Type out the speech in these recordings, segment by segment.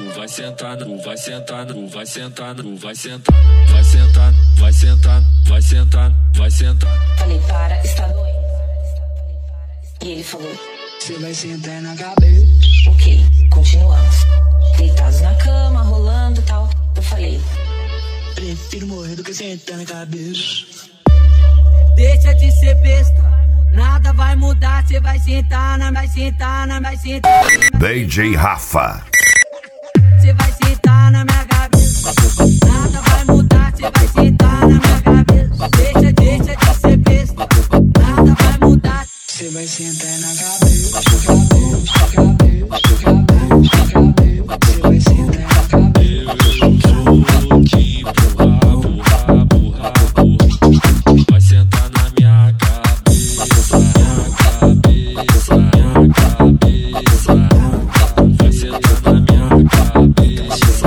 tu vai sentar, tu vai sentar, tu vai sentar, tu vai sentar, vai sentar, vai sentar, vai sentar, vai sentar. Falei, para, está doendo. E ele falou, você vai sentar na cabeça. Ok, continuamos. Deitados na cama, rolando e tal. Eu falei, prefiro morrer do que sentar na cabeça. Deixa de ser besta, nada vai mudar. Cê vai sentar na, vai sentar na, vai sentar na. DJ Rafa. Cê vai sentar na minha cabeça. Nada vai mudar, cê vai sentar na minha cabeça. Deixa de ser besta, nada vai mudar. Cê vai sentar na cabeça, cabeça, cabeça, cabeça. Cê vai sentar na cabeça. Eu vou te empurrar, empurrar, empurrar. Vai sentar na minha cabeça, minha cabeça, minha cabeça. Vai sentar na minha cabeça.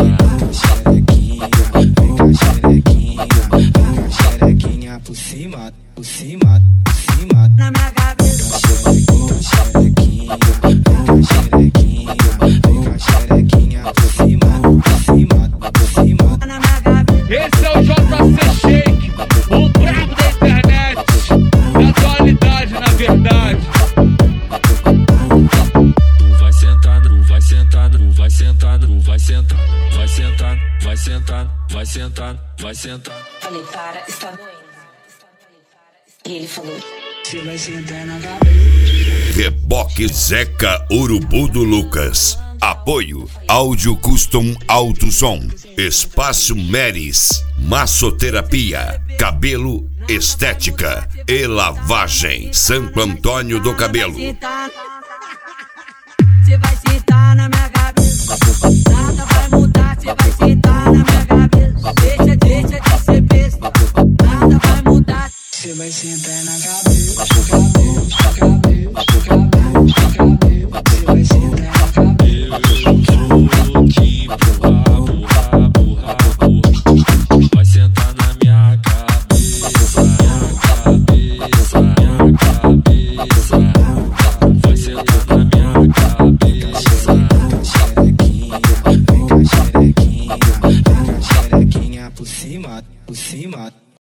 Vem com a xerequinha, vem com a xerequinha por cima, por cima, por cima. Na minha cabeça. Xerequinha, vem com a xerequinha, vem com a xerequinha por cima, por cima, por cima. Na minha cabeça. Esse é o JC Shake, o brabo da internet, da atualidade na verdade. Tu vai sentar, tu vai sentar, tu vai sentar, tu vai sentar, vai sentar, vai sentar, vai sentar, vai sentar. Falei, para, está doendo. E ele falou, você vai sentar na cabeça. Reboque Zeca Urubu do Lucas. Apoio Áudio Custom Alto Som. Espaço Meris. Massoterapia. Cabelo, estética e lavagem. Santo Antônio do Cabelo. Cê vai sentar na minha cabeça. Nada vai mudar, cê vai sentar na minha cabeça. Deixa de ser besta, nada vai mudar. Você vai sentar na cabeça, cabeça, cabeça, cabeça.